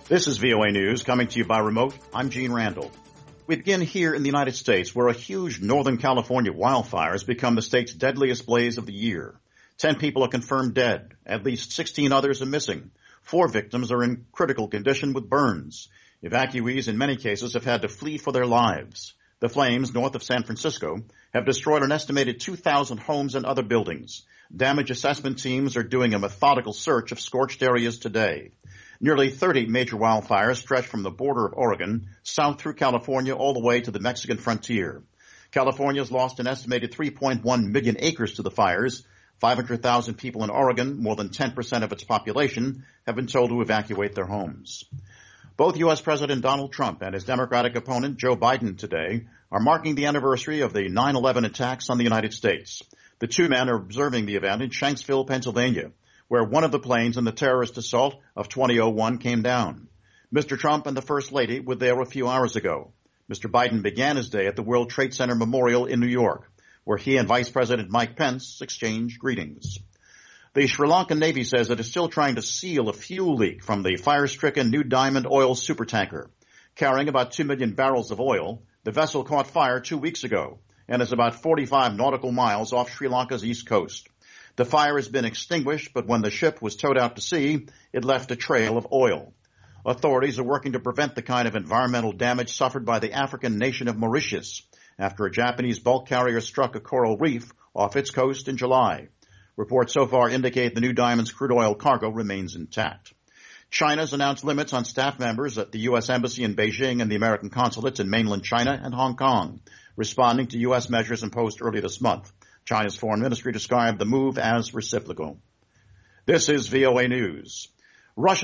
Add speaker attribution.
Speaker 1: This is VOA News coming to you by remote. I'm Gene Randall. We begin here in the United States, where a huge Northern California wildfire has become the state's deadliest blaze of the year. 10 people are confirmed dead. At least 16 others are missing. 4 victims are in critical condition with burns. Evacuees in many cases have had to flee for their lives. The flames north of San Francisco have destroyed an estimated 2,000 homes and other buildings. Damage assessment teams are doing a methodical search of scorched areas today. Nearly 30 major wildfires stretch from the border of Oregon south through California all the way to the Mexican frontier. California's lost an estimated 3.1 million acres to the fires. 500,000 people in Oregon, more than 10% of its population, have been told to evacuate their homes. Both U.S. President Donald Trump and his Democratic opponent Joe Biden today are marking the anniversary of the 9/11 attacks on the United States. The two men are observing the event in Shanksville, Pennsylvania, where one of the planes in the terrorist assault of 2001 came down. Mr. Trump and the First Lady were there a few hours ago. Mr. Biden began his day at the World Trade Center Memorial in New York, where he and Vice President Mike Pence exchanged greetings. The Sri Lankan Navy says it is still trying to seal a fuel leak from the fire-stricken New Diamond oil supertanker. Carrying about 2 million barrels of oil, the vessel caught fire 2 weeks ago and is about 45 nautical miles off Sri Lanka's east coast. The fire has been extinguished, but when the ship was towed out to sea, it left a trail of oil. Authorities are working to prevent the kind of environmental damage suffered by the African nation of Mauritius after a Japanese bulk carrier struck a coral reef off its coast in July. Reports so far indicate the New Diamond's crude oil cargo remains intact. China's announced limits on staff members at the U.S. Embassy in Beijing and the American consulates in mainland China and Hong Kong, responding to U.S. measures imposed early this month. China's foreign ministry described the move as reciprocal. This is VOA News. Russia